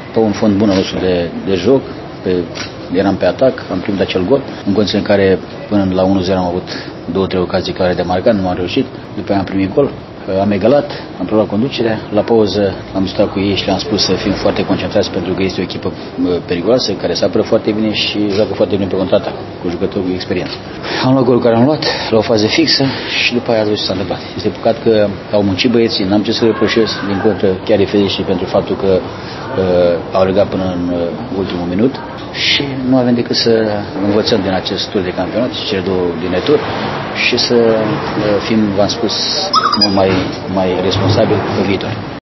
pe un fond bun al nostru de joc, eram pe atac, am primit acel gol, în condiții în care până la 1-0 am avut 2-3 ocazii clare de marcat, nu am reușit, după aia am primit gol, am egalat, am preluat conducerea, la pauză am stat cu ei și le-am spus să fim foarte concentrați pentru că este o echipă periculoasă, care se apără foarte bine și joacă foarte bine pe contraatac, cu jucători cu experiență. Am luat golul care am luat, la o fază fixă și după aia a ce s-a întâmplat. Este păcat că au muncit băieții, n-am ce să reproșez, din contră chiar e fericit pentru faptul că au legat până în ultimul minut și nu avem decât să învățăm din acest tur de campionat și cele două din retur și să fim, v-am spus, mult mai responsabili pe viitor.